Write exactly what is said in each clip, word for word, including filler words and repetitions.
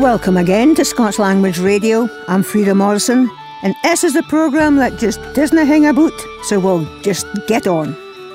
Welcome again to Scots Language Radio. I'm Frida Morrison, and this is the programme that just doesn't hang about, so we'll just get on.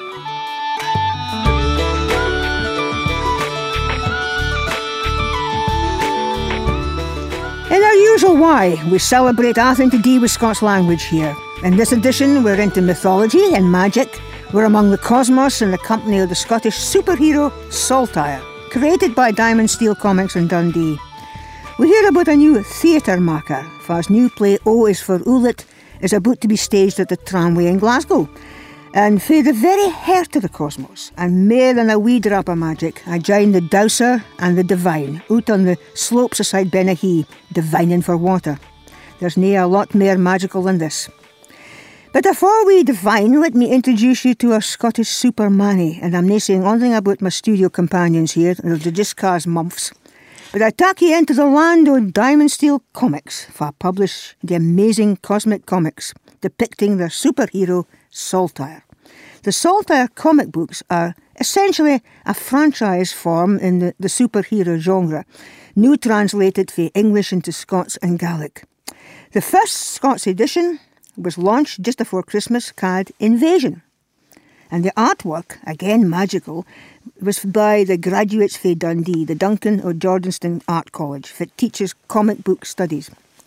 In our usual way, we celebrate anything to do with Scots language here. In this edition, we're into mythology and magic. We're among the cosmos in the company of the Scottish superhero Saltire, created by Diamond Steel Comics in Dundee. We hear about a new theatre marker, for his new play O is for Ulet is about to be staged at the Tramway in Glasgow. And for the very heart of the cosmos, and more than a wee drop of magic, I join the Dowser and the Divine, out on the slopes aside Benahee, divining for water. There's nae a lot more magical than this. But before we divine, let me introduce you to our Scottish super manny, and I'm nae saying anything about my studio companions here, they'll just cause mumps. But I take you into the land of Diamond Steel Comics for publish the amazing cosmic comics depicting their superhero Saltire. The Saltire comic books are essentially a franchise form in the, the superhero genre, new translated from English into Scots and Gaelic. The first Scots edition was launched just before Christmas, called Invasion. And the artwork, again magical, was by the graduates from Dundee, the Duncan O'Jordanston Art College, that teaches comic book studies.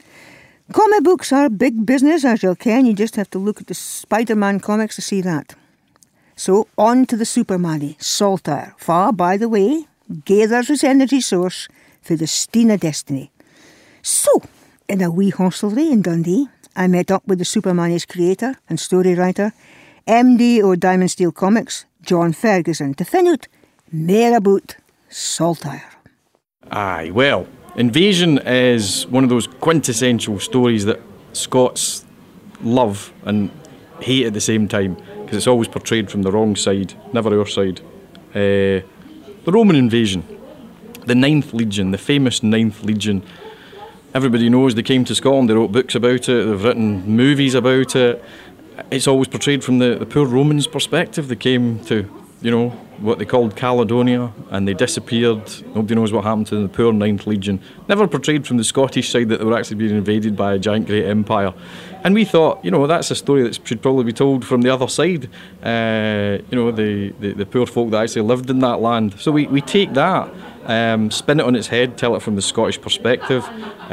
Comic books are big business, as you'll ken. You just have to look at the Spider-Man comics to see that. So, on to the Supermanny, Saltire, for, by the way, gathers his energy source for the Steen of Destiny. So, in a wee hostelry in Dundee, I met up with the Supermanny's creator and story writer, M D o Diamond Steel Comics, John Ferguson, to find out more about Saltire. Aye, well, Invasion is one of those quintessential stories that Scots love and hate at the same time, because it's always portrayed from the wrong side, never our side. Uh, the Roman invasion, the Ninth Legion, the famous Ninth Legion. Everybody knows they came to Scotland, they wrote books about it, they've written movies about it. It's always portrayed from the, the poor Romans' perspective. They came to, you know, what they called Caledonia, and they disappeared. Nobody knows what happened to the poor Ninth Legion. Never portrayed from the Scottish side that they were actually being invaded by a giant great empire. And we thought, you know, that's a story that should probably be told from the other side. Uh, you know, the, the, the poor folk that actually lived in that land. So we, we take that, um, spin it on its head, tell it from the Scottish perspective,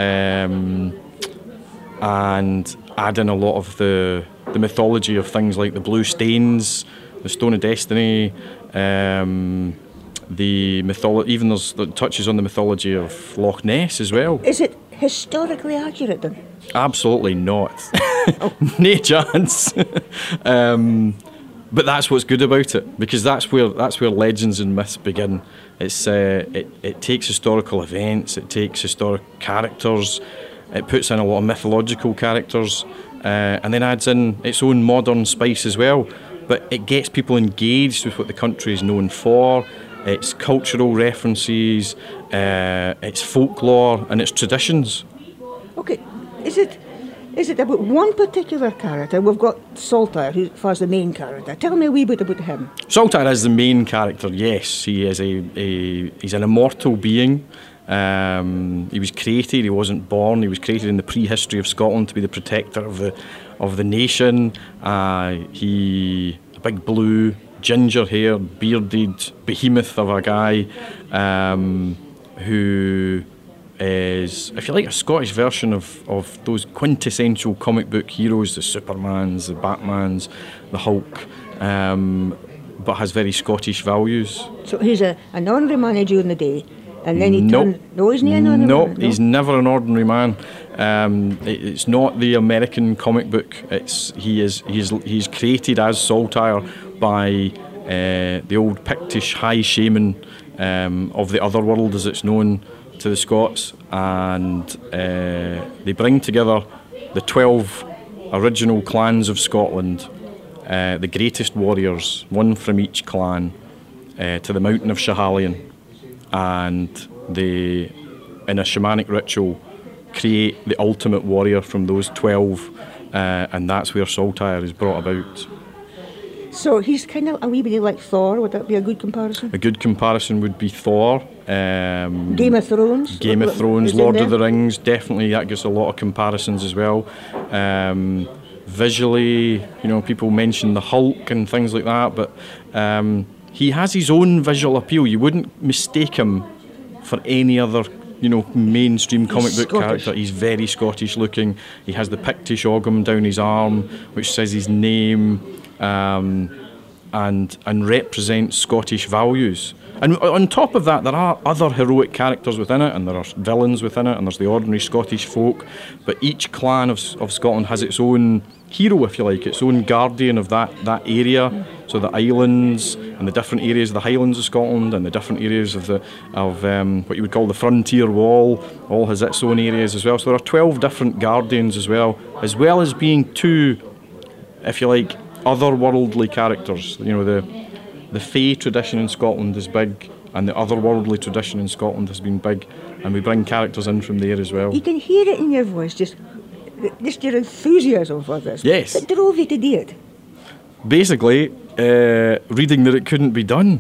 um, and add in a lot of the the mythology of things like the Blue Stains, the Stone of Destiny, um, the mytholo- even there's the touches on the mythology of Loch Ness as well. Is it historically accurate then? Absolutely not. Oh. No chance. um, but that's what's good about it, because that's where that's where legends and myths begin. It's uh, it it takes historical events, it takes historic characters, it puts in a lot of mythological characters. Uh, and then adds in its own modern spice as well. But it gets people engaged with what the country is known for, its cultural references, uh, its folklore and its traditions. Okay, is it is it about one particular character? We've got Saltire, who's the main character. Tell me a wee bit about him. Saltire is the main character, yes. He is a, a he's an immortal being. Um, he was created, he wasn't born, he was created in the prehistory of Scotland to be the protector of the of the nation. Uh, he, a big blue, ginger-haired, bearded behemoth of a guy um, who is, if you like, a Scottish version of, of those quintessential comic book heroes, the Supermans, the Batmans, the Hulk, um, but has very Scottish values. So he's a, an ordinary man during the day. And then he nope. turned... No, he's not an ordinary nope, man. No, he's never an ordinary man. Um, it, it's not the American comic book. It's he is he's he's created as Saltire by uh, the old Pictish high shaman um, of the otherworld, as it's known to the Scots, and uh, they bring together the twelve original clans of Scotland, uh, the greatest warriors, one from each clan, uh, to the mountain of Schiehallion. And they, in a shamanic ritual, create the ultimate warrior from those twelve, uh, and that's where Saltire is brought about. So he's kind of a wee bit like Thor. Would that be a good comparison? A good comparison would be Thor. Um, Game of Thrones. Game of Thrones, Is in Lord there? of the Rings, definitely that gives a lot of comparisons as well. Um, visually, you know, people mention the Hulk and things like that, but um, he has his own visual appeal. You wouldn't mistake him for any other, you know, mainstream comic He's book Scottish. character. He's very Scottish looking. He has the Pictish ogham down his arm, which says his name, um, and and represents Scottish values. And on top of that, there are other heroic characters within it, and there are villains within it, and there's the ordinary Scottish folk. But each clan of, of Scotland has its own hero, if you like, its own guardian of that, that area. So the islands and the different areas of the Highlands of Scotland and the different areas of the of um, what you would call the frontier wall, all has its own areas as well. So there are twelve different guardians as well, as well as being two, if you like, otherworldly characters. You know, the the Fae tradition in Scotland is big, and the otherworldly tradition in Scotland has been big, and we bring characters in from there as well. You can hear it in your voice, just, just your enthusiasm for this. Yes. What drove you to do it? Basically, uh, reading that it couldn't be done.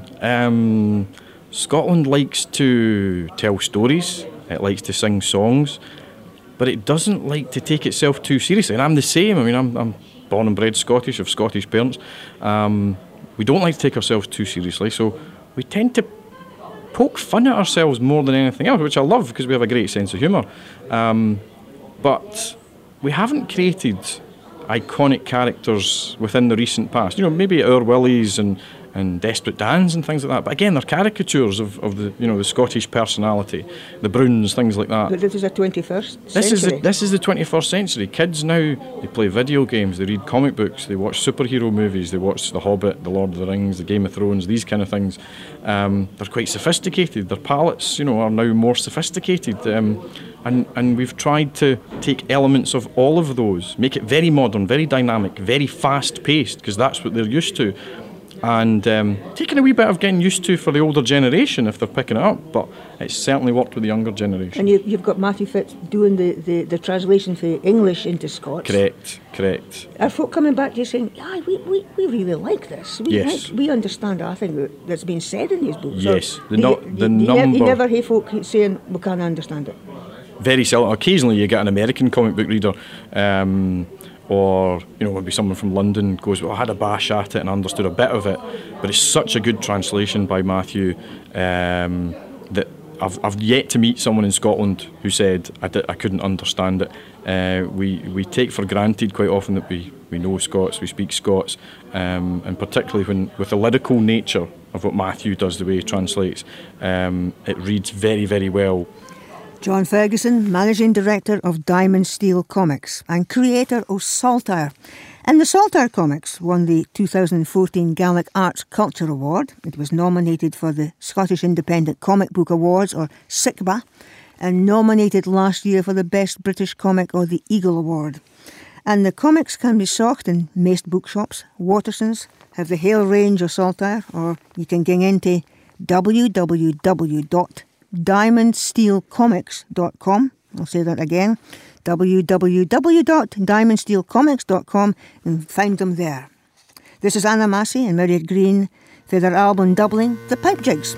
Um, Scotland likes to tell stories, it likes to sing songs, but it doesn't like to take itself too seriously. And I'm the same. I mean, I'm, I'm born and bred Scottish, of Scottish parents. Um, we don't like to take ourselves too seriously, so we tend to poke fun at ourselves more than anything else, which I love because we have a great sense of humour. Um, but we haven't created iconic characters within the recent past. You know, maybe Our Willies and, and Desperate Dans and things like that. But again, they're caricatures of, of the you know the Scottish personality, the Browns, things like that. But this is a twenty-first century. This is the, this is the twenty-first century. Kids now, they play video games, they read comic books, they watch superhero movies, they watch The Hobbit, The Lord of the Rings, The Game of Thrones, these kind of things. Um, they're quite sophisticated. Their palates, you know, are now more sophisticated. Um, and and we've tried to take elements of all of those, make it very modern, very dynamic, very fast-paced, because that's what they're used to. And um, taking a wee bit of getting used to for the older generation if they're picking it up, but it's certainly worked with the younger generation. And you, you've got Matthew Fitz doing the, the, the translation for English into Scots. Correct, correct. Are folk coming back to you saying, yeah, we, we, we really like this. We Yes. like, we understand everything that- that's been said in these books. Yes, Or the do no- you, the you, you, never, you number- never hear folk saying, we can't understand it. Very seldom. Occasionally you get an American comic book reader, um, or you know maybe someone from London goes, well, I had a bash at it and understood a bit of it, but it's such a good translation by Matthew um, that I've, I've yet to meet someone in Scotland who said I, di- I couldn't understand it. Uh, we we take for granted quite often that we, we know Scots, we speak Scots, um, and particularly when with the lyrical nature of what Matthew does, the way he translates, um, it reads very, very well. John Ferguson, Managing Director of Diamond Steel Comics and creator of Saltire. And the Saltire comics won the two thousand fourteen Gaelic Arts Culture Award. It was nominated for the Scottish Independent Comic Book Awards, or S I C B A, and nominated last year for the Best British Comic or the Eagle Award. And the comics can be sought in most bookshops. Watersons have the Hale range of Saltire, or you can gang into w w w dot diamond steel comics dot com. I'll say that again, w w w dot diamond steel comics dot com, and find them there. This is Anna Massey and Myriad Green for their album doubling, The Pipe Jigs.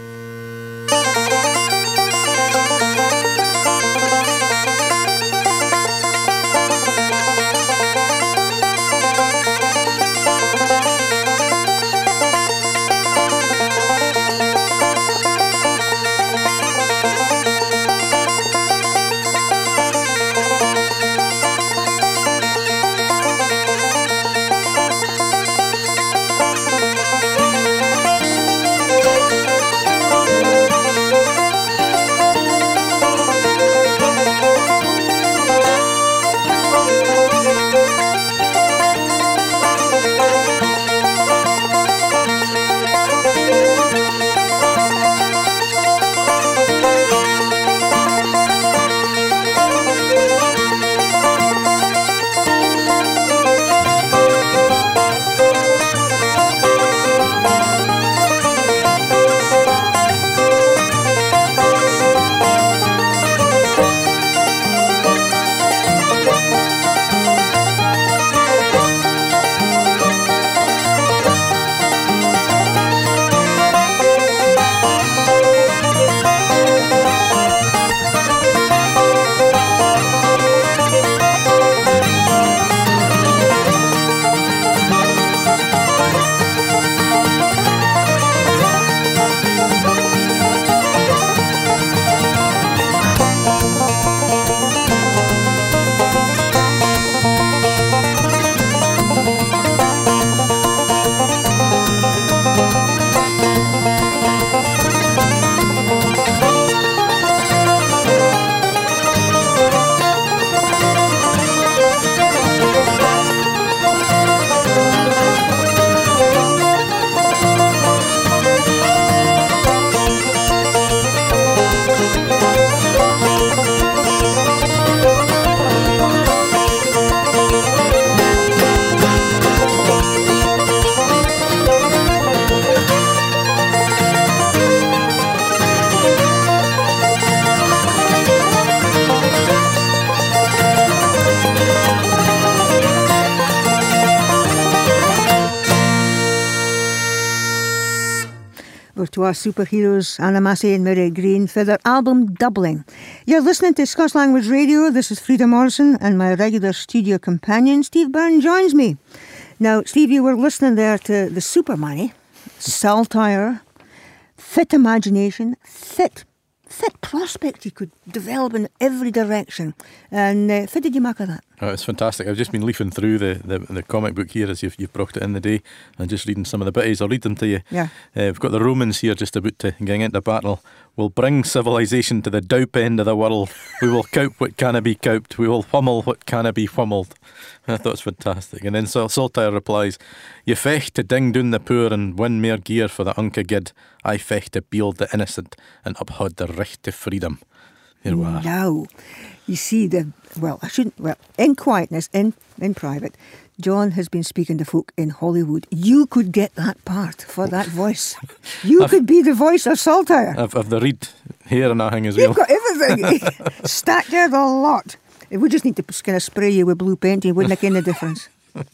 to our superheroes, Anna Massey and Mary Green, for their album Doubling. You're listening to Scots Language Radio. This is Frida Morrison, and my regular studio companion, Steve Byrne, joins me. Now, Steve, you were listening there to the Super Money, Saltire, fit imagination, fit fit prospect you could develop in every direction. And uh, what did you make of that? Oh, it's fantastic. I've just been leafing through the, the, the comic book here as you've, you've brought it in the day, and just reading some of the bitties. I'll read them to you. Yeah. Uh, we've got the Romans here just about to get into battle. We'll bring civilization to the doup end of the world. We will cope what canna be coped. We will pummel what canna be pummeled. I thought it was fantastic. And then Sal- Saltire replies, "You fecht to ding down the poor and win more gear for the unca gid. I fecht to build the innocent and uphold the right to freedom." Here we are. Now, you see, the well, I shouldn't, well, in quietness, in, in private, John has been speaking to folk in Hollywood. You could get that part for that voice. You I've, could be the voice of Saltire. I've, I've the reed here and everything as well. You've got everything. Stackyard a lot. We just need to kind of spray you with blue paint. You wouldn't make any difference.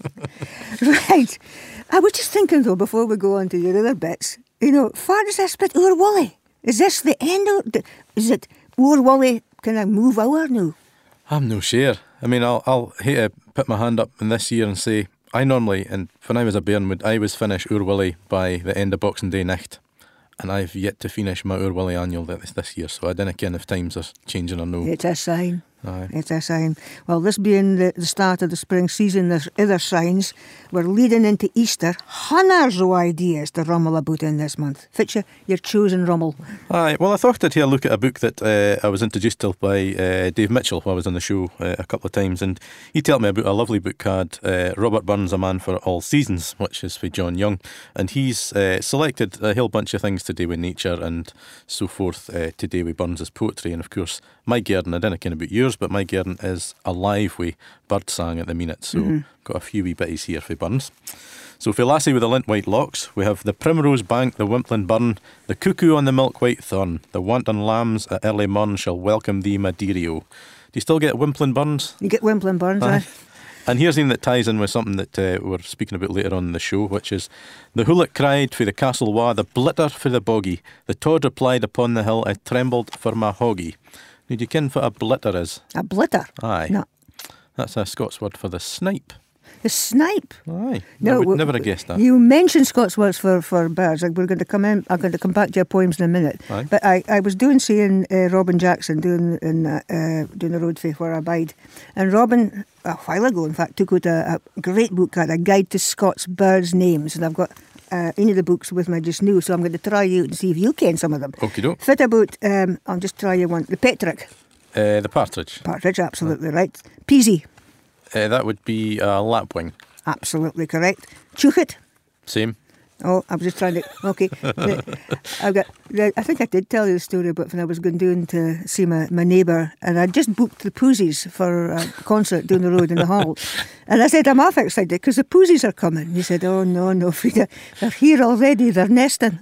Right. I was just thinking, though, before we go on to your other bits, you know, far does this bit oor Wally? Is this the end of the, is it oor Wally kind of move over now? I'm no sure. I mean, I'll, I'll hate to put my hand up in this year and say, I normally, and when I was a Bairnwood, I was finish Oor Willie by the end of Boxing Day night. And I've yet to finish my Oor Willie annual this, this year, so I don't know if times are changing or no. It's a sign. Aye. It's a sign. Well, this being the, the start of the spring season, there's other signs. We're leading into Easter. Hundreds of ideas to rummel about in this month. Fitcha, your chosen rummel. Aye, well, I thought I'd here look at a book that uh, I was introduced to by uh, Dave Mitchell while I was on the show uh, a couple of times, and he told me about a lovely book called uh, Robert Burns, A Man for All Seasons, which is for John Young, and he's uh, selected a whole bunch of things to do with nature and so forth uh, to do with Burns' poetry. And of course, my garden, I don't know kind of about yours, but my garden is alive with birdsong at the minute, so mm-hmm. got a few wee bitties here for Burns. So for Lassie with the lint white locks, we have the primrose bank, the wimpling burn, the cuckoo on the milk white thorn, the wanton lambs at early morn shall welcome thee, my dearie-o. Do you still get wimpling burns? You get wimpling burns, aye. And here's one that ties in with something that uh, we're speaking about later on in the show, which is the hullock cried for the castle wa, the blitter for the boggy, the Todd replied upon the hill, I trembled for my hoggy. Now, do you ken what a blitter is? A blitter? Aye. No. That's a Scots word for the snipe. The snipe? Aye. No, I would w- never have guessed that. You mentioned Scots words for, for birds. Like we're going to come in. I'm going to come back to your poems in a minute. Aye. But I, I was doing seeing uh, Robin Jackson doing in uh, uh, doing the road fair where I bide, and Robin a while ago, in fact, took out a, a great book called A Guide to Scots Birds' Names, and I've got uh, any of the books with me just now, so I'm going to try you and see if you ken some of them. Okie doke. Fit about. Um, I'll just try you one. The Petrick. Uh, the partridge. Partridge, absolutely oh. right. Peasy. Uh, that would be a lapwing. Absolutely correct. Chouchet. Same. Oh, I was just trying to. Okay, the, I've got. The, I think I did tell you the story about when I was going down to see my, my neighbour, and I just booked the Poosies for a concert down the road in the hall, and I said I'm half excited because the Poosies are coming. And he said, "Oh no, no, Frida, they're here already. They're nesting."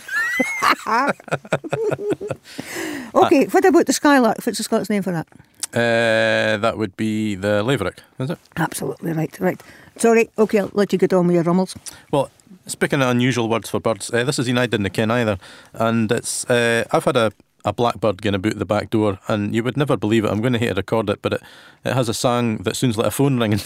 Okay, what about the skylark? What's the Scots name for that? Uh, that would be the Laverick, is it? Absolutely right. Right. Sorry. Okay, I'll let you get on with your rummels. Well, speaking of unusual words for birds, uh, this is one I didn't ken either, and it's uh, I've had a, a blackbird going about the back door, and you would never believe it. I'm going to hate to record it, but it, it has a song that sounds like a phone ringing.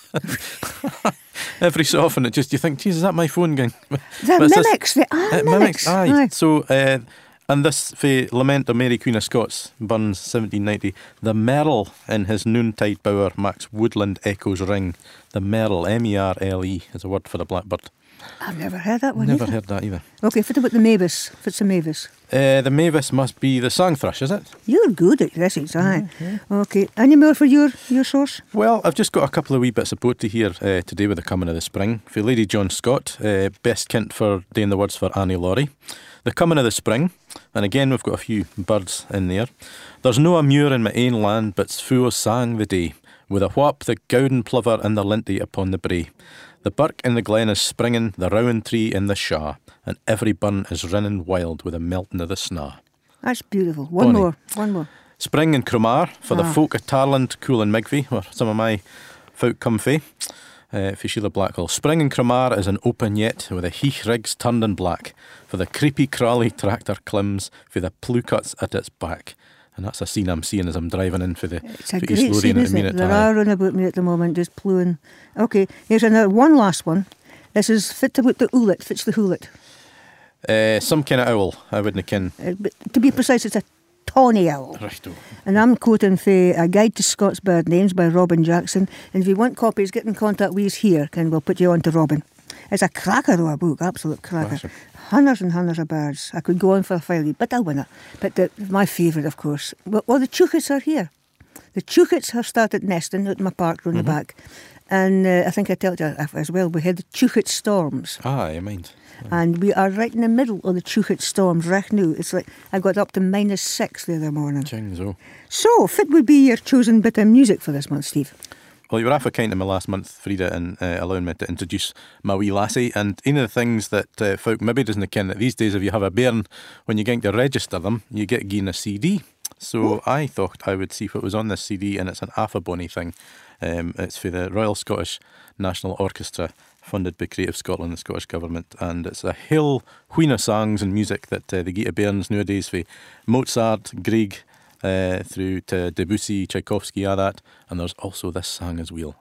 Every so often, it just you think, "Geez, is that my phone going?" That mimics the ah, it mimics. mimics. Aye. Aye. So. Uh, And this, for Lament of Mary Queen of Scots, Burns, seventeen ninety, the merle in his noontide bower makes woodland echoes ring. The merle, M E R L E, is a word for the blackbird. I've never heard that one Never either. heard that either. Okay, what about the mavis? What's a mavis? Uh, the mavis must be the song thrush, is it? You're good at this, it's aye. Mm-hmm. Okay, any more for your, your source? Well, I've just got a couple of wee bits of poetry here uh, today with the coming of the spring. For Lady John Scott, uh, best kint for doing the words for Annie Laurie. The coming of the spring, and again we've got a few birds in there. There's no a muir in my ain land, but's full sang the day, with a whap the gowden plover and the linty upon the brae. The birk in the glen is springing, the rowan tree in the shaw, and every burn is rinning wild with the melting of the snaw. That's beautiful. One Bonnie. more, one more. Spring in Cromarr, for ah. the folk of Tarland, Cool and Migvy, where some of my folk come fae. Uh, for Sheila Blackwell. Spring in Cramar is an open yet, with the heath rigs turned in black, for the creepy crawly tractor climbs, for the plew cuts at its back. And that's a scene I'm seeing as I'm driving in for the It's a for great East Lothian scene, at the isn't it? minute. There aye. are round about me at the moment, just ploughing. Okay, here's another one last one. This is fit about the Oolet, fits the Hoolet. Uh, some kind of owl, I wouldn't ken. Uh, but to be precise, it's a tawny owl. Righto. And I'm quoting from A Guide to Scots Bird Names by Robin Jackson. And if you want copies, get in contact with us here, and we'll put you on to Robin. It's a cracker of a book, absolute cracker. Awesome. Hundreds and hundreds of birds. I could go on for a while, but I'll win it. But the, my favourite, of course, well, well, the chouchets are here. The chouchets have started nesting out in my park round Mm-hmm. the back. And uh, I think I told you as well, we had the chouchet storms. Ah, you mind. And we are right in the middle of the chouchet storms right now. It's like I got up to minus six the other morning. Chings, oh. So, fit would be your chosen bit of music for this month, Steve. Well, you were awful kind to me last month, Frida, and uh, allowing me to introduce my wee lassie. And one of the things that uh, folk maybe doesn't ken that these days, if you have a bairn, when you get to register them, you get given a C D. So I thought I would see what was on this C D, and it's an half a bonny thing. Um, it's for the Royal Scottish National Orchestra, funded by Creative Scotland, the Scottish Government, and it's a whole wheen of songs and music that uh, they get to bairns nowadays, for Mozart, Grieg, uh, through to Debussy, Tchaikovsky, all that, and there's also this song as well.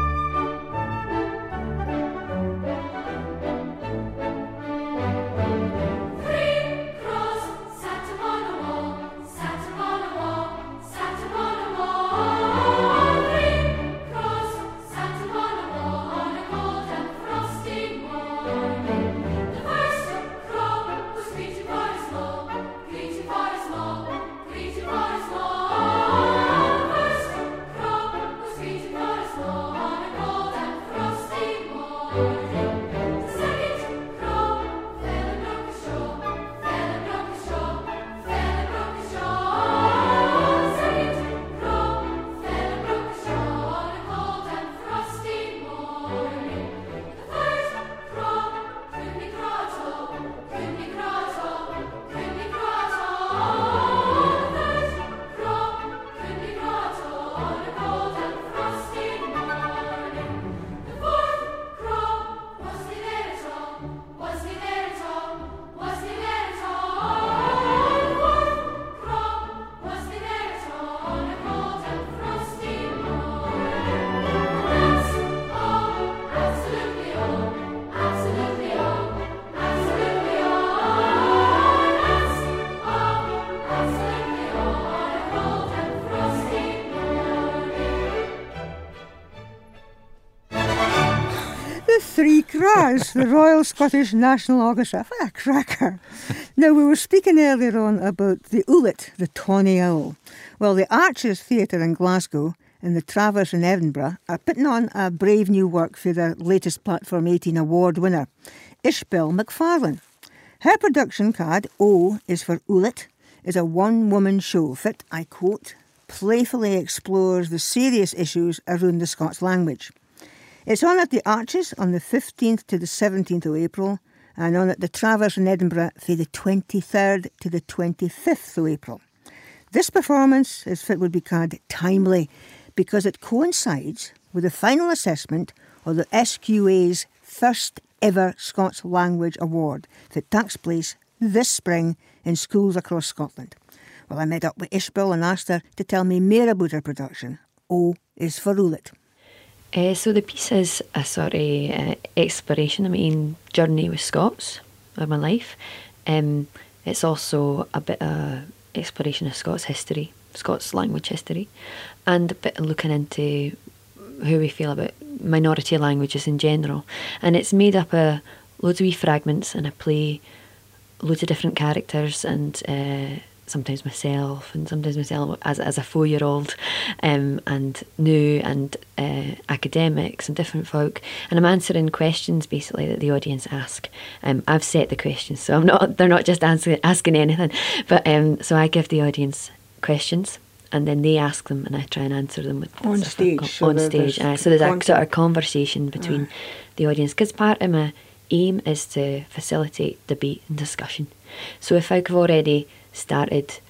Three Cras, the Royal Scottish National Orchestra. What a cracker. Now, we were speaking earlier on about the Oolet, the tawny owl. Well, the Arches Theatre in Glasgow and the Travers in Edinburgh are putting on a brave new work for their latest Platform eighteen award winner, Ishbel McFarlane. Her production card, O is for Oolet, is a one-woman show that, I quote, playfully explores the serious issues around the Scots language. It's on at the Arches on the fifteenth to the seventeenth of April, and on at the Travers in Edinburgh for the twenty-third to the twenty-fifth of April. This performance, as it would be called, timely, because it coincides with the final assessment of the S Q A's first ever Scots Language Award that takes place this spring in schools across Scotland. Well, I met up with Ishbel and asked her to tell me more about her production. O is for Oolet. Uh, so the piece is a sort of uh, exploration of my own journey with Scots of my life. Um, it's also a bit of exploration of Scots history, Scots language history, and a bit of looking into how we feel about minority languages in general. And it's made up of loads of wee fragments, and I play loads of different characters, and uh, sometimes myself, and sometimes myself as as a four-year-old, um, and new and uh, academics and different folk, and I'm answering questions basically that the audience ask. Um, I've set the questions, so I'm not they're not just asking asking anything, but um, so I give the audience questions, and then they ask them, and I try and answer them with On sort of stage, com- so on there- stage. there's Uh, so there's a content. sort of conversation between Aye. the audience, because part of my aim is to facilitate debate and discussion. So if I've already started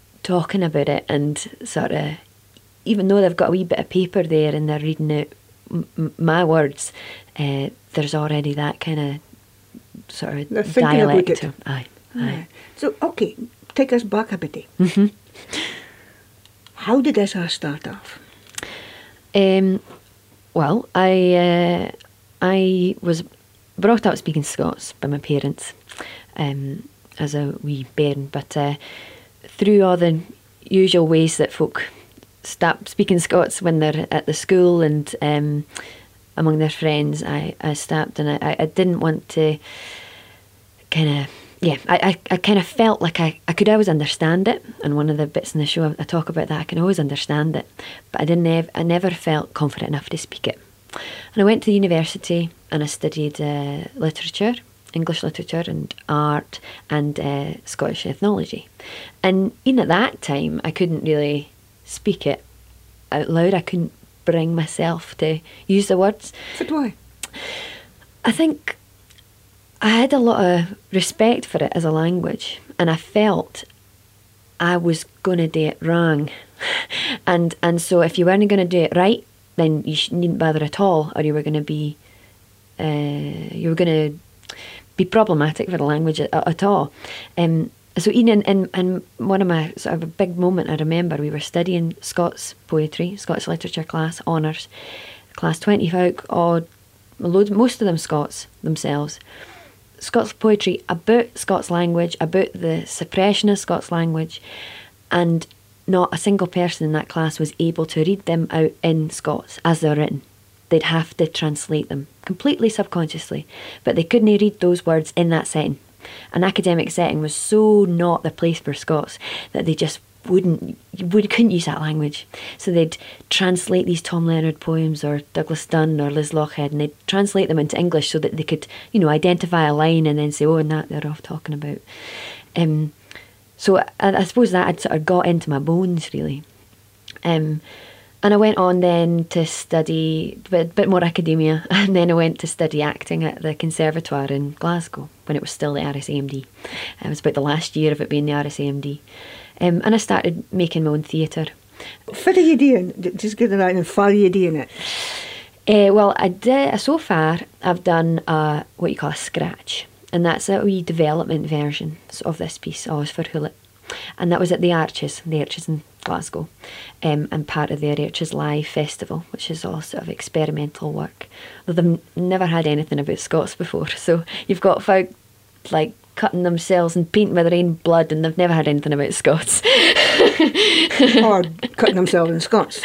talking about it, and sort of, even though they've got a wee bit of paper there and they're reading out m- m- my words, uh, there's already that kind of sort of They're thinking dialect. about it. Or, aye, Yeah. aye. So, okay, take us back a bit. Mm-hmm. How did this all start off? Um, well, I uh, I was brought up speaking Scots by my parents um, as a wee bairn, but uh, through all the usual ways that folk start speaking Scots when they're at the school and um, among their friends, I, I stopped, and I, I didn't want to kind of, yeah, I, I, I kind of felt like I, I could always understand it. And one of the bits in the show, I, I talk about that, I can always understand it, but I didn't ev- I never felt confident enough to speak it. And I went to university and I studied uh, literature, English literature and art and uh, Scottish ethnology. And even at that time, I couldn't really speak it out loud. I couldn't bring myself to use the words. But why? I think I had a lot of respect for it as a language, and I felt I was going to do it wrong. and and so if you weren't going to do it right, then you sh- needn't bother at all, or you were going to be uh, you were going to be problematic for the language at, at all. Um, so Ian, in, in, in one of my sort of a big moment, I remember we were studying Scots poetry, Scots literature class, honours, class twenty folk, odd, loads, most of them Scots themselves. Scots poetry about Scots language, about the suppression of Scots language, and not a single person in that class was able to read them out in Scots as they're written. They'd have to translate them completely subconsciously, but they couldn't read those words in that setting. An academic setting was so not the place for Scots that they just wouldn't, would, couldn't use that language. So they'd translate these Tom Leonard poems or Douglas Dunn or Liz Lochhead, and they'd translate them into English so that they could, you know, identify a line and then say, oh, and that they're off talking about. Um, so I, I suppose that had sort of got into my bones, really. Um, and I went on then to study a bit, bit more academia, and then I went to study acting at the Conservatoire in Glasgow when it was still the R S A M D. It was about the last year of it being the R S A M D. Um, and I started making my own theatre. What are you doing? Just get it out and far are you doing it? Uh, well, I did, so far I've done uh, what you call a scratch, and that's a wee development version of this piece, Oz for Hewlett. And that was at the Arches, the Arches in Glasgow, um, and part of their Arches Live Festival, which is all sort of experimental work. Though they've never had anything about Scots before, so you've got folk like cutting themselves and painting with their own blood, and they've never had anything about Scots. Or cutting themselves in Scots.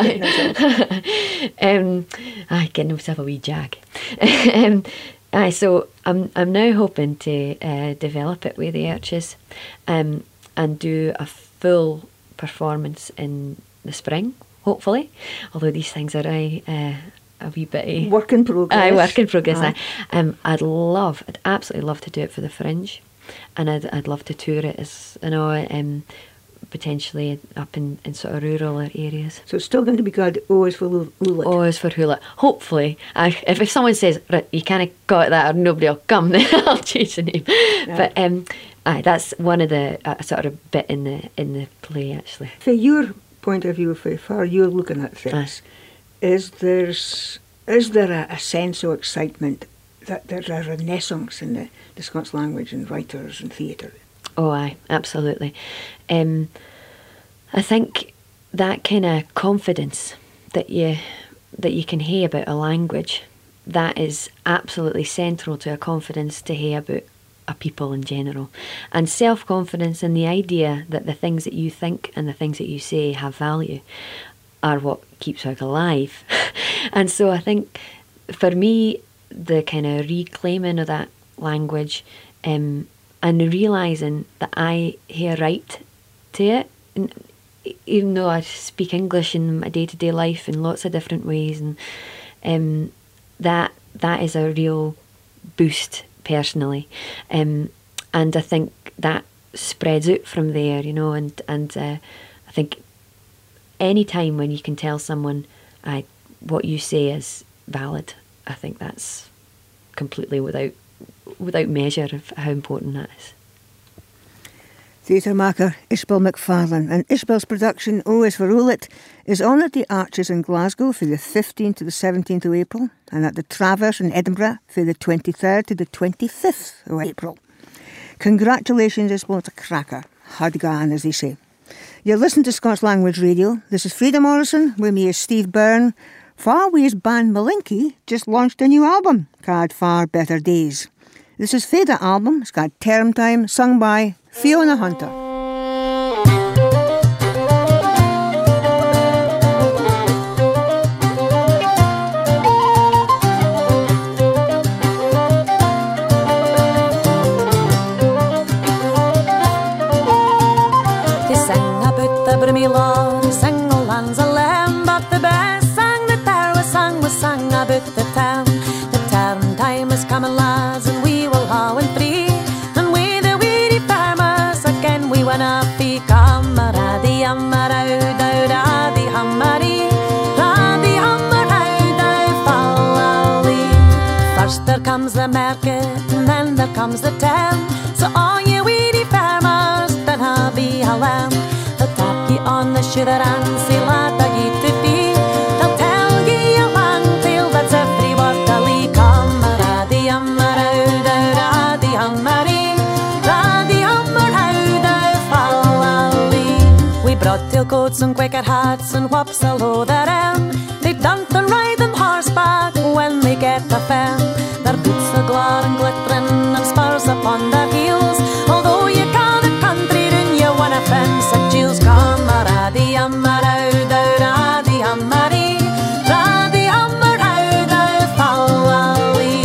Aye. um, aye, getting himself a wee jag. um, aye, so I'm I'm now hoping to uh, develop it with the Arches, um, and do a full performance in the spring, hopefully. Although these things are aye, uh, a wee bit Work in progress. Aye, work in progress. Aye. Aye. Um, I'd love, I'd absolutely love to do it for the Fringe, and I'd I'd love to tour it as you know, um, potentially up in, in sort of rural areas. So it's still going to be called O is for Lulit. Oh, as for Hewlett. Hopefully, I, if if someone says right, you can't got that or nobody will come, then I'll change the name. But um, aye, that's one of the uh, sort of bit in the in the play actually. From your point of view, for how you're looking at things, is there's is there a, a sense of excitement that there's a renaissance in the, the Scots language and writers and theatre? Oh, aye, absolutely. Um, I think that kind of confidence that you that you can hear about a language, that is absolutely central to a confidence to hear about a people in general. And self-confidence and the idea that the things that you think and the things that you say have value are what keeps us alive. And so I think for me, the kind of reclaiming of that language um, and realising that I hear right to it, and even though I speak English in my day-to-day life in lots of different ways, and um, that that is a real boost personally, um, and I think that spreads out from there, you know, and and uh, I think any time when you can tell someone I what you say is valid, I think that's completely without without measure of how important that is. Theatre maker Ishbel McFarlane, and Ishbel's production O is for Owlet is on at the Arches in Glasgow for the fifteenth to the seventeenth of April, and at the Traverse in Edinburgh for the twenty-third to the twenty-fifth of April. Congratulations, Ishbel, it's a cracker. Had gan, as they say. You're listening to Scots Language Radio. This is Frida Morrison, with me is Steve Byrne. Farwee's band Malinky just launched a new album called Far Better Days. This is Frida album. It's got Term Time, sung by Fiona Hunter. They sang about the brimy law, they sang the lands of lamb, but the best sang that there was sung was sung about the town. The term time is coming, lads, and we will haul and free, and we the weedy farmers again we wanna be camera the hammer out out the hammery the hammer out fallally. First there comes the market and then there comes the town, so all you weedy farmers then have be a lamb. They'll tap ye on the shoulder and say lad are ye to be, they'll tell ye a long tale that's every word a lee. Camera the hammer out out the hammery the hammer out fallally. We brought tailcoats and Quaker hats and whops all over them. They dunk and ride on horseback when they get the fair. Their boots are glare and glittering and spurs upon their heels. Although you call the country and you want a friend, said Jules. Camera the hammer out out the hammery the hammer out fallally.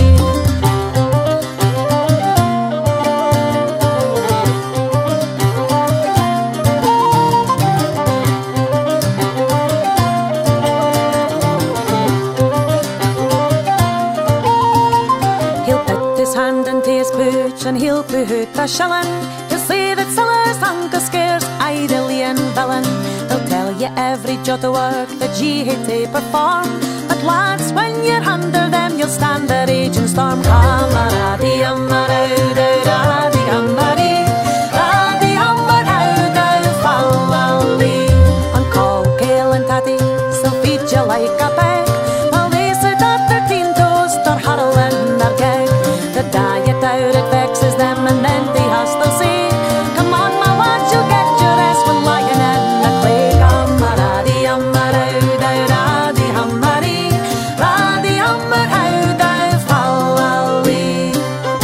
He'll put his hand into his pooch and he'll put a shilling to say that sellers hunk of scarce idly and villain. They'll tell you every jot of work that ye hate to perform, but lads, when you're under them, you'll stand the rage and storm. Camera the hammer out out the hammery the hammer out fallally. On call, Kale and Tatty, they'll feed you like a peg, while they sit at their teen toast or huddle in their keg. The diet out, it vexes them, and then they has to say, come on my lads, you'll get your rest when lying in the clay. Camera the hammer out out the hammery the hammer out fallally.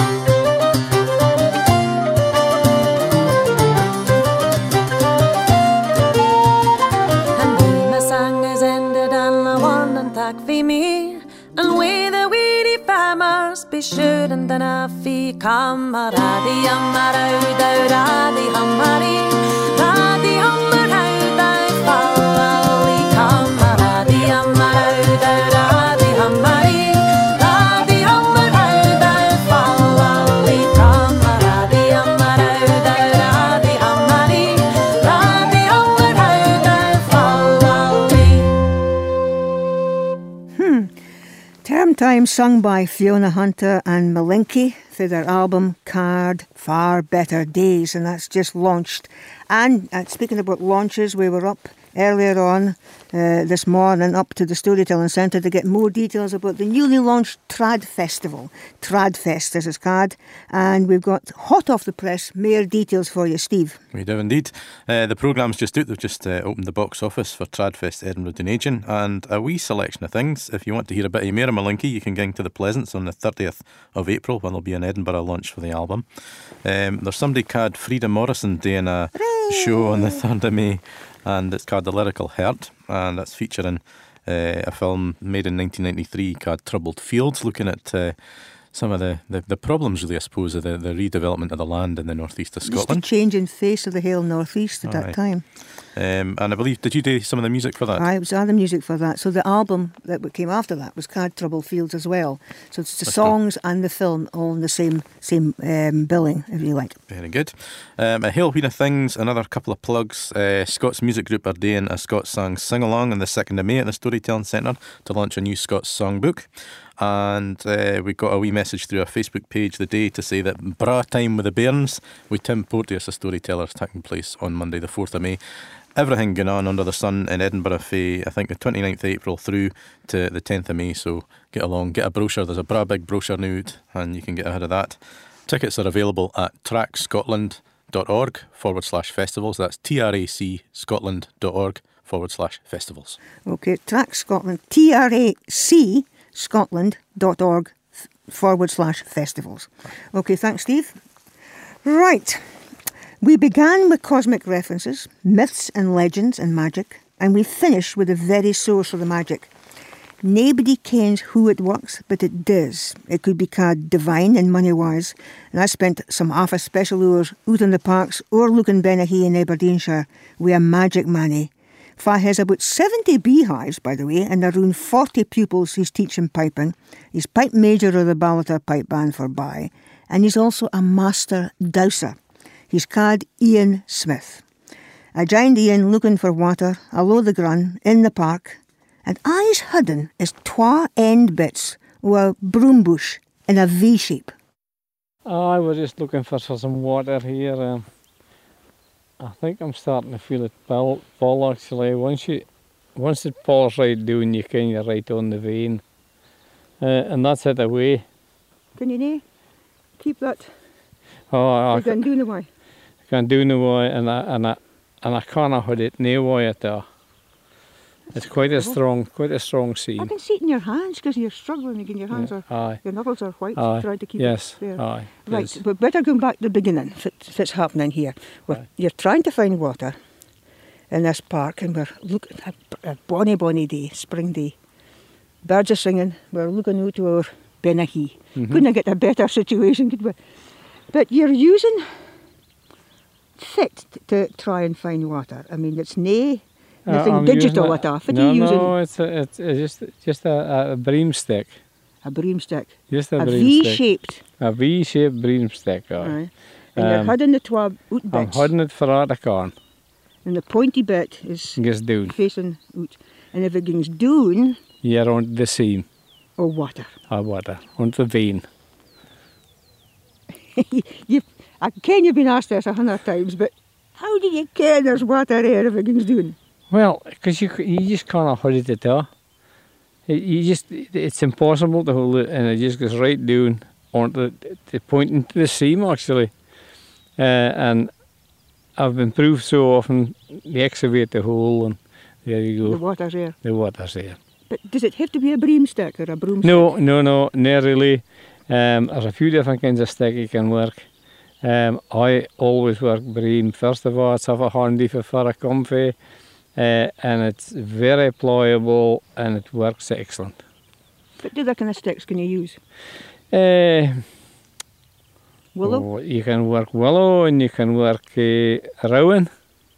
And when the song is ended and the warning tag for me, and we the weedy farmers be sure and then a fee. Camera the hammer out out the hammery the hammer out fallally. Camera the hammer out out the hammery the hammer out fallally. Camera the hammer out out the hammery the hammer out fallally. Term Time, sung by Fiona Hunter and Malinky for their album Card Far Better Days, and that's just launched. And uh, speaking about launches, we were up earlier on uh, this morning up to the Storytelling Centre to get more details about the newly launched Trad Festival. Tradfest, this is called, and we've got hot off the press more details for you, Steve. We do indeed. Uh, the programme's just out. They've just uh, opened the box office for Tradfest Edinburgh Dunedin, and a wee selection of things. If you want to hear a bit of Mary Malinky, you can gang to the Pleasance on the thirtieth of April when there'll be an Edinburgh launch for the album. Um, there's somebody called Frida Morrison doing a Hooray! show on the third of May, and it's called The Lyrical Heart, and that's featuring uh, a film made in nineteen ninety-three called Troubled Fields, looking at uh, some of the, the, the problems, really, I suppose, of the, the redevelopment of the land in the northeast of Scotland. Just the changing face of the whole northeast at All that right. time. Um, and I believe, did you do some of the music for that? I was on the music for that. So the album that came after that was called Troubled Fields as well. So it's the That's songs and the film all in the same same um, billing, if you like. Very good. Um, a whole heap of things, another couple of plugs. Uh, Scots Music Group are doing a Scots Song Sing-Along on the second of May at the Storytelling Centre to launch a new Scots songbook. And uh, we got a wee message through our Facebook page the day to say that Bra Time with the Bairns with Tim Porteous, a storyteller, is taking place on Monday the fourth of May. Everything going on under the sun in Edinburgh Fae, I think the twenty-ninth of April through to the tenth of May, so get along, get a brochure. There's a Bra Big brochure now out, and you can get ahead of that. Tickets are available at trackscotland.org forward slash festivals. That's T-R-A-C Scotland.org forward slash festivals. Okay, Track Scotland, T R A C Scotland.org forward slash festivals. Okay, thanks, Steve. Right. We began with cosmic references, myths and legends and magic, and we finish with the very source of the magic. Nobody kens who it works, but it does. It could be called divine and money-wise, and I spent some half a special hours out in the parks or looking Benahee in Aberdeenshire with a magic manny. Fa has about seventy beehives, by the way, and around forty pupils he's teaching piping. He's pipe major of the Ballater Pipe Band for Bye, and he's also a master douser. He's called Ian Smith. I joined Ian looking for water alo the grun in the park, and I's hidden is twa end bits o' a broom bush in a V shape. I was just looking for some water here. Um, I think I'm starting to feel it full, full actually. Once you, once it pours right down, you kind of right on the vein, uh, and that's it away. Can you nae keep that? Oh, I, You can do no way. I can do no way, and I and I and I can't hold it no way at all. It's quite a strong, quite a strong I seam. can see it in your hands because you're struggling again. Your hands Yeah, are, aye. your knuckles are white. Aye. Trying to keep Yes, it there. aye. Right, Yes. but better go back to the beginning. If, it, if it's happening here, we're, Aye. you're trying to find water in this park, and we're looking at a bonny, bonny day, spring day. Birds are singing. We're looking out to our Benahee. Mhm. Couldn't get a better situation, could we? But you're using fit to try and find water. I mean, it's nae nothing Uh, I'm digital using at all. What no, are you using? no, it's a, it's, it's just just a, a broomstick, A broomstick. just a, A broomstick, V-shaped. a V-shaped broomstick. Aye. Aye. And you're Um, hiding the twa out I'm bits. holding it for all I can. And the pointy bit is Gets down. facing out. And if it goes down, You're on the seam or water. of water, on the vein. you, I ken you've been asked this a hundred times, but how do you ken there's water there if it goes down? Well, because you c- you just can't hold it at all. It- You just it's impossible to hold it, and it just goes right down onto the, the point into the seam actually. Uh, and I've been proved so often. You excavate the hole, and there you The go. water's there. The water's there. But does it have to be a broomstick or a broomstick? No, no, no, not really. Um, there's a few different kinds of stick you can work. Um, I always work bream. First of all, it's have a handy for, for a comfy, uh, and it's very pliable and it works excellent. What other kind of sticks can you use? Uh, Willow? oh, you can work willow and you can work uh, rowan.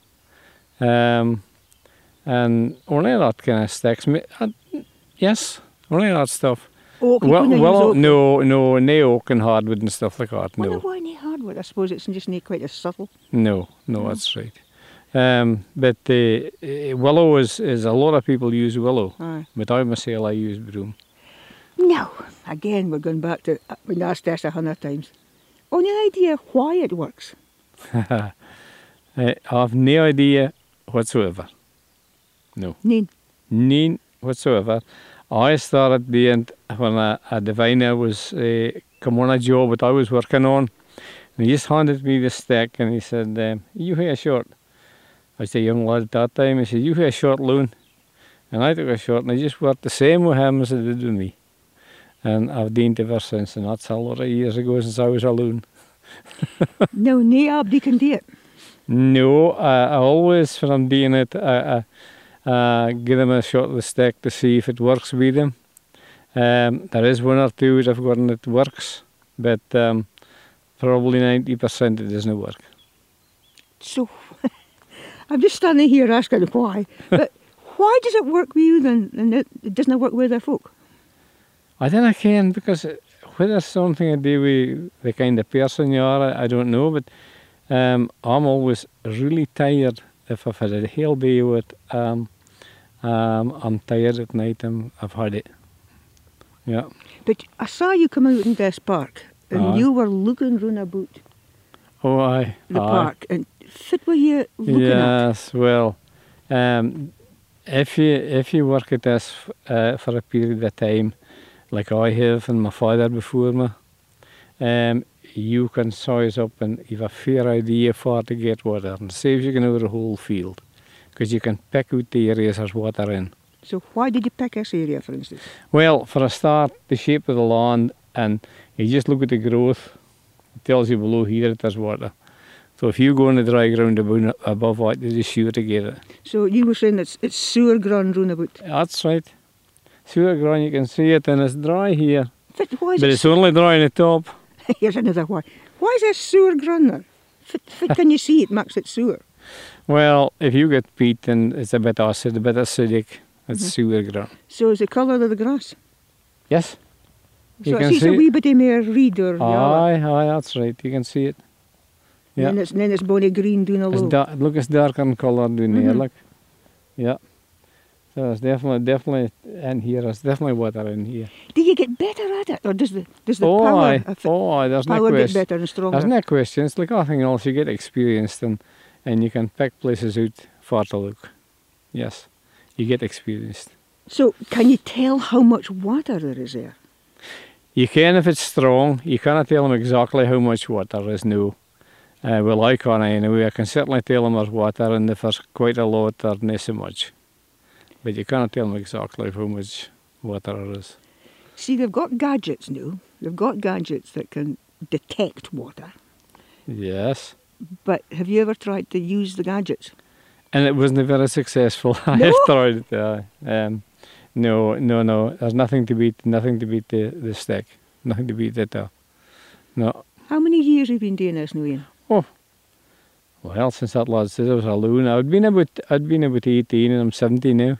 Um, and only that kind of sticks. Me- uh, yes, only that stuff. Oak, you Well, couldn't use well, oak. no, no, no oak and hardwood and stuff like that. Wonder No, why nae hardwood? I suppose it's just not quite as subtle. no, no, that's right. Um, but uh, uh, willow is, is a lot of people use willow, Aye. but I myself I use broom. Now, again, we're going back to, I've been asked this a hundred times. Any idea why it works? uh, I have no idea whatsoever. No, None. none whatsoever. I started doing when a, a diviner was uh, come on a job that I was working on, and he just handed me the stick and he said, um, "You have a short." I was a young lad at that time. He said, "You have a short loan," and I took a short, and I just worked the same with him as I did with me, and I've done it ever since. And that's a lot of years ago since I was a loon. No, nae abdi can do it. No, I, I always when I'm doing it, I, I uh, give them a shot of the stick to see if it works with them. Um, there is one or two that I've gotten that works, but um, probably ninety percent it doesn't work. So, I'm just standing here asking why. But why does it work with you then, and it, it doesn't work with other folk? I don't know, Ken, because it- whether it's something to do with the kind of person you are, I, I don't know, but um, I'm always really tired if I've had a whole day with um, um, I'm tired at night, I'm, I've had it. Yeah. But I saw you come out in this park, and Aye. you were looking round about Oh, aye. the aye. park. And what were you looking at? Yes, well, um, if you if you work at this uh, for a period of time, like I have and my father before me, um, you can size up and you've a fair idea for to get water, and saves you can over the whole field, because you can pick out the areas there's water in. So why did you pick this area, for instance? Well, for a start, the shape of the land, and you just look at the growth, it tells you below here that there's water. So if you go on the dry ground above, above it, you're just sure to get it. So you were saying it's, it's sewer ground round about. That's right. Sewer ground, you can see it, and it's dry here. But why is But it it's only dry on the top. Here's another why. Why is there sewer ground there? What, what can you see it makes it sewer? Well, if you get peat, then it's a bit acid, a bit acidic. It's Mhm. sewer ground. So is the colour of the grass? Yes. You so can see it's see a it. wee bit more reed or yellow. Aye, aye, that's right. You can see it. And Yeah. then it's, then it's bonny green down It's below. da- look, it's darker in colour down there, Mhm. look. Yeah. So it's definitely, definitely in here. There's definitely water in here. Do you get better at it? Or does the, does the oh, power, aye. of it- Oh, aye. There's no power get question. better and stronger? There's no question. It's like anything else. You get experienced, and, and you can pick places out for to look. Yes. You get experienced. So can you tell how much water there is there? You can if it's strong. You cannot tell them exactly how much water there is, no. Uh, well, I can't anyway. I can certainly tell them there's water, and if there's quite a lot, there's not so much. But you cannot tell them exactly how much water there is. See, they've got gadgets now. They've got gadgets that can detect water. Yes. But have you ever tried to use the gadgets? And it wasn't very successful. I No? have tried it. Uh, um, no, no, no. There's nothing to beat, nothing to beat the, the stick. Nothing to beat it. Uh, no. How many years have you been doing this now, Ian? Well, since that lad said I was alone, I'd been about, I'd been about eighteen, and I'm seventy now.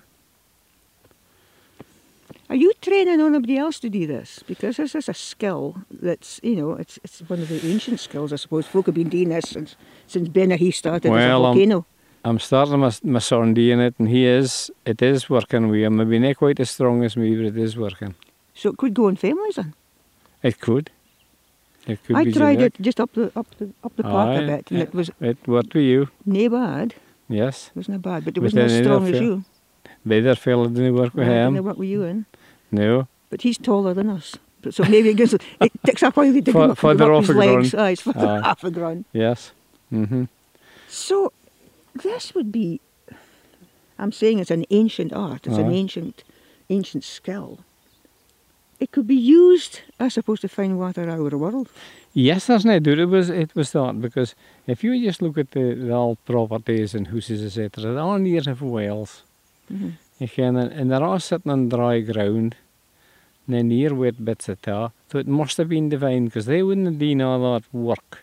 Are you training anybody else to do this? Because this is a skill that's, you know, it's it's one of the ancient skills, I suppose. Folk have been doing this since since Benahi started as a Well, um, volcano. I'm starting my, my son doing it, and he is, it is working with him. Maybe not quite as strong as me, but it is working. So it could go in families then. It could. It could I be tried genetic. it just up the up the up the park Aye, a bit, and it was It worked with you, nae bad. yes. It wasn't bad, but it But wasn't as then strong enough, as yeah. you. The other fella didn't work with Aye, him. didn't work with you in. No. But he's taller than us. But so maybe it gives it takes a while to dig Fu- him up, dig further up off his the legs. ground. Aye, it's further Aye. off the ground. Yes. Mm-hmm. So this would be, I'm saying it's an ancient art, it's an Aye. ancient ancient skill. It could be used, I suppose, to find water out of the world. Yes, there's no doubt it was, it was that, because if you just look at the, the old properties and houses, et cetera, they're all near of wells. Mhm. You can, and, and they're all sitting on dry ground, and then near wet bits of tar. So it must have been divine, because they wouldn't have done all that work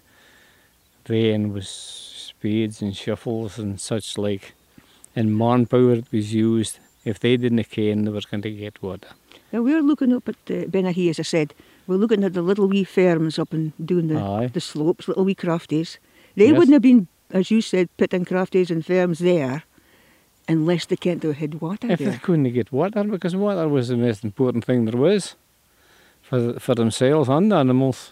then with spades and shovels and such like, and manpower that was used. If they didn't ken, they were going to get water. Now we're looking up at uh, Benahi, as I said. We're looking at the little wee firms up and doing the, Aye. the slopes, little wee crafties. They Yes. wouldn't have been, as you said, putting crafties and firms there unless they can't have had water If they there. couldn't get water, because water was the most important thing there was for for themselves and the animals.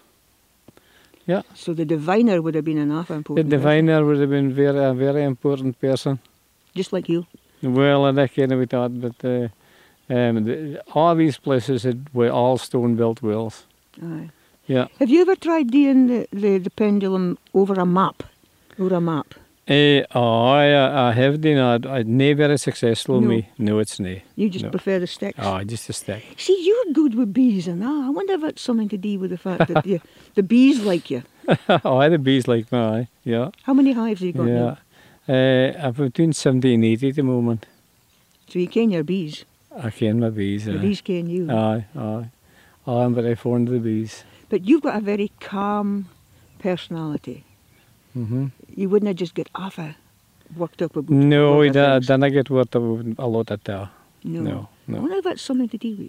Yeah, So the diviner would have been an awful the important person, diviner would have been very a very important person. just like you. Well, I reckon about that, but uh, um, the, all these places had, were all stone built wells. Aye. Yeah. Have you ever tried doing the, the, the pendulum over a map? Over a map? Uh, oh, I, I have done that. I'd never very successful No. me. No, it's no. You just No. prefer the sticks? Oh, just a stick. See, you're good with bees and that. I wonder if it's something to do with the fact that you, the bees like you. Oh, the bees like me, aye. Yeah. How many hives have you got Yeah. now? Uh, I'm between seventy and eighty at the moment. So you ken your bees. I ken my bees. The aye. bees ken you. Aye, aye. Oh, I'm very fond of the bees. But you've got a very calm personality. hmm You wouldn't have just get off a worked up about No, a lot I of da- things. didn't get worked up with a lot of that. No. No, I no. wonder if that's something to do with.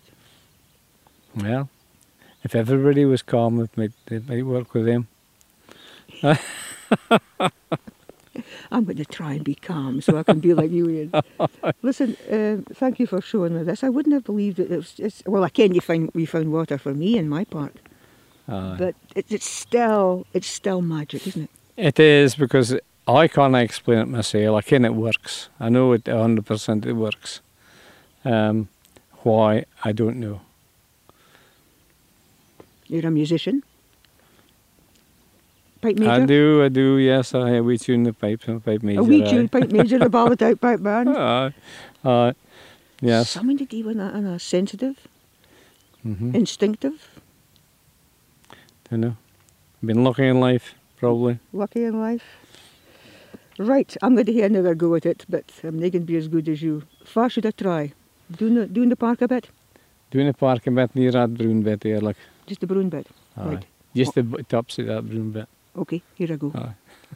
Well, if everybody was calm, it might, it might work with them. I'm going to try and be calm so I can be like you, Ian. Listen, uh, thank you for showing me this. I wouldn't have believed it. It was just, well, I can you find we found water for me in my park, Aye. but it, it's still it's still magic, isn't it? It is, because I can't explain it myself. I can it works. I know it one hundred percent it works. Um, why, I don't know. You're a musician. Pipe major? I do, I do, yes. I we tune the pipes and pipe major. A wee aye. tune, pipe major, the ballad out pipe band. Aye. Aye. Yes. Something to do with that, and a sensitive, Mm-hmm. instinctive, Don't know. Been lucky in life, probably. lucky in life. Right, I'm going to have another go at it, but I'm not going to be as good as you. Far should I try? Doing the, doing the park a bit? Doing a park and bit near that brown bit there, like. Just the brown bit? Aye. Right. Just the b- tops of that brown bit. Okay, here I go. Aye.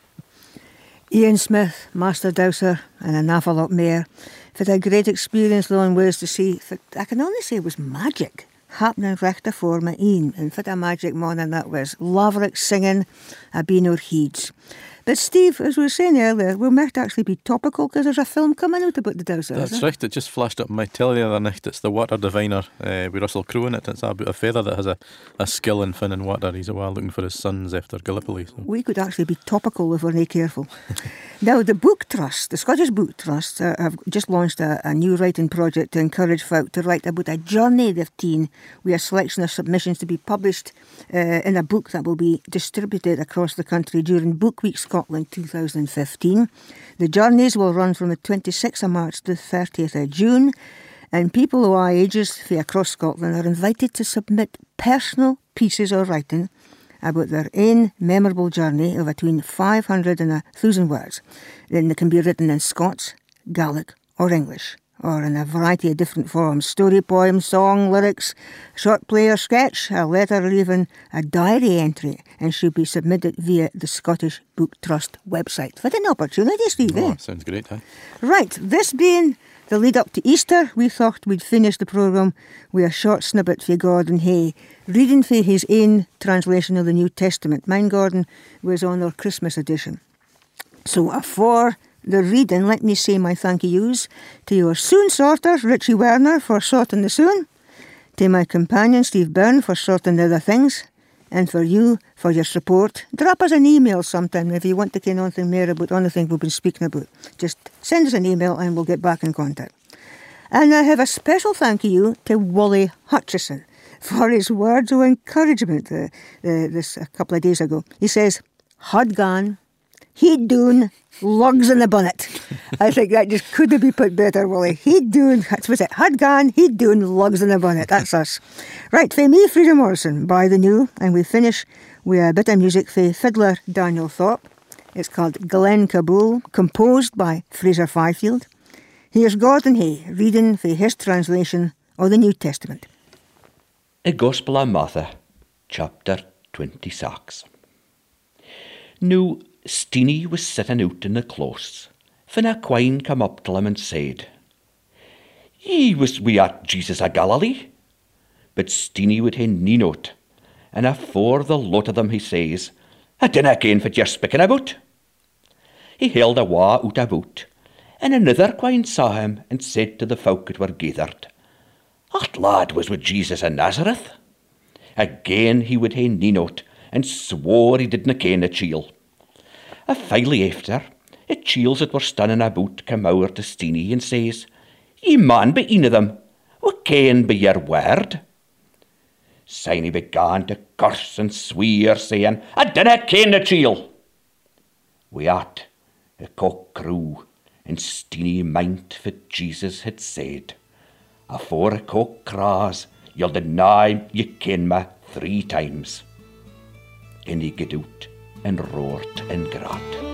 Ian Smith, Master Dowser, and an awful lot more. I've had a great experience long ways to see. I can only say it was magic happening right before my Ian. And for the magic morning that was Laverick singing a bean or heeds. But Steve, as we were saying earlier, we might actually be topical because there's a film coming out about the Dowser. That's right, it just flashed up on my telly the other night. It's The Water Diviner uh, with Russell Crowe in it. It's about a feather that has a, a skill in finning water. He's a while looking for his sons after Gallipoli. So. We could actually be topical if we're not careful. Now, the Book Trust, the Scottish Book Trust, uh, have just launched a, a new writing project to encourage folk to write about a journey they've taken with a selection of submissions to be published uh, in a book that will be distributed across the country during Book Week Scotland two thousand fifteen. The journeys will run from the twenty-sixth of March to the thirtieth of June, and people of all ages from across Scotland are invited to submit personal pieces of writing about their own memorable journey of between five hundred and one thousand words. Then they can be written in Scots, Gaelic or English, or in a variety of different forms: story, poem, song, lyrics, short play or sketch, a letter or even a diary entry, and should be submitted via the Scottish Book Trust website. What an opportunity, Steve, Oh, eh? sounds great, huh? Right, this being the lead up to Easter, we thought we'd finish the programme with a short snippet for Gordon Hay, reading for his own translation of the New Testament. Mine, Gordon, was on our Christmas edition. So for the reading, let me say my thank yous to your soon sorter, Richie Werner, for sorting the soon, to my companion, Steve Byrne, for sorting the other things, and for you, for your support. Drop us an email sometime if you want to know anything more about anything we've been speaking about. Just send us an email and we'll get back in contact. And I have a special thank you to Wally Hutchison for his words of encouragement uh, uh, this a couple of days ago. He says, "Hod gan, he'd doon, lugs in the bonnet." I think that just couldn't be put better, Wally. He'd doon, that's what's it, Hod gan, he'd doon, lugs in the bonnet. That's us. Right, for me, Fraser Morrison, by the new, and we finish with a bit of music for fiddler Daniel Thorpe. It's called Glen Kabul, composed by Fraser Fifield. Here's Gordon Hay reading for his translation of the New Testament. A Gospel of Matthew, chapter twenty-six. Now, Steenie was sitting out in the close, when a quine come up to him and said, "He was we at Jesus of Galilee." But Steenie would hae nee note, and afore the lot of them he says, "I dinna ken what you're speaking about." He held a wa out about, and another quine saw him and said to the folk that were gathered, "That lad was with Jesus of Nazareth." Again he would hae nee note, and swore he didna ken a chiel. A while after, a chiels that were standing about come over to Steenie and says, "Ye man be een of them, what ken be your word?" Syne he began to curse and swear, saying, "I dinna ken a chiel." Wi' that, a cock crew, and Steenie meant what Jesus had said. Afore a cock craws, you'll deny ye ken me three times. And he got out and roared and grat.